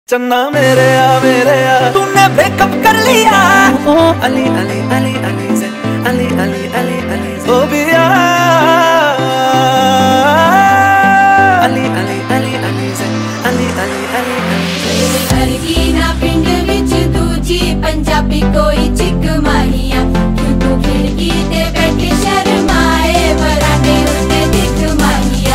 चन्ना मेरे आ तूने ब्रेकअप कर लिया। ओ अली अली अली अली से अली अली अली अली से ओ बिया अली अली अली अली से अली अली अली अली से अरगी ना पिंड विच दूजी पंजाबी कोई चिक माहिया क्यों तू खिड़की ते बैठे शर्माए बराने उसने दिख माहिया।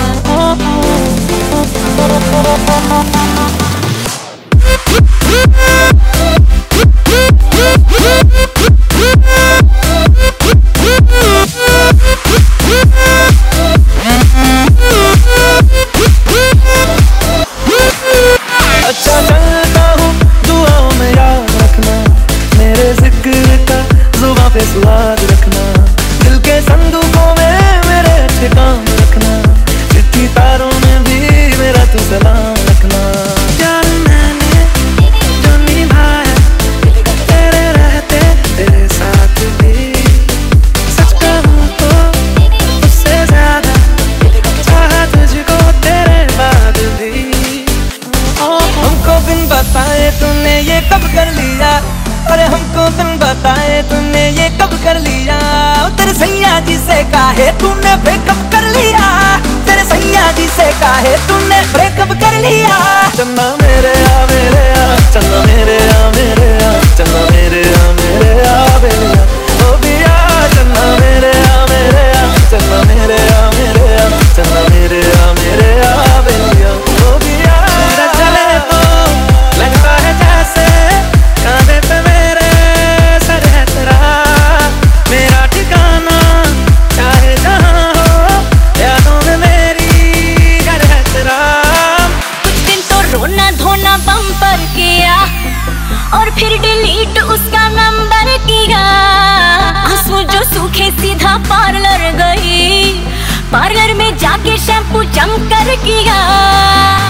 अच्छा चलता हूँ दुआओं में याद रखना, मेरे जिक्र का जुबां पे स्वाद रखना, दिल के संदूकों में मेरे अच्छे काम रखना, चिट्ठी तारों में भी मेरा तू सलाम रखना। प्यार मैंने जो निभाया तेरे रहते तेरे साथ भी, सच कहूँ तो उससे ज्यादा चाहा तुझको तेरे बाद भी। हमको बिन बताए तूने ये कब कर लिया, अरे हमको बिन बताए तूने ये कब कर लिया। तेरे सैया जी से काहे तूने ब्रेकअप कर लिया, तेरे सैया जी से काहे तूने ब्रेकअप कर लिया। चन्ना मेरे आ चन्ना मेरे आ चन्ना मेरे आ बेलिया ओ बिया चन्ना मेरे आ चन्ना मेरे आ चन्ना मेरे आ बेलिया ओ बिया। चले तो लगता है जैसे कांधे पे मेरे सर है तेरा, मेरा ठिकाना चाहे जहाँ हो यादों में मेरी घर है तेरा। कुछ दिन तो रोना धोना बम्पर किया और फिर डिलीट उसका नंबर किया। आंसू जो सूखे सीधा पार्लर गई, पार्लर में जाके शैम्पू जम कर किया।